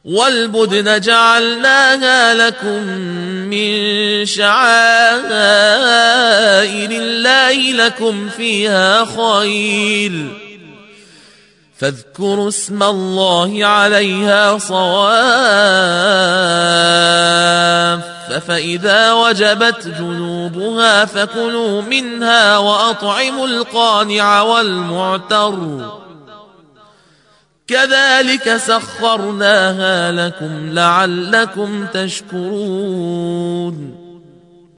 والبدن جعلناها لكم من شعائر الله لكم فيها خير فاذكروا اسم الله عليها صواف فإذا وجبت جنوبها فكلوا منها وأطعموا القانع والمعتر كذلك سخرناها لكم لعلكم تشكرون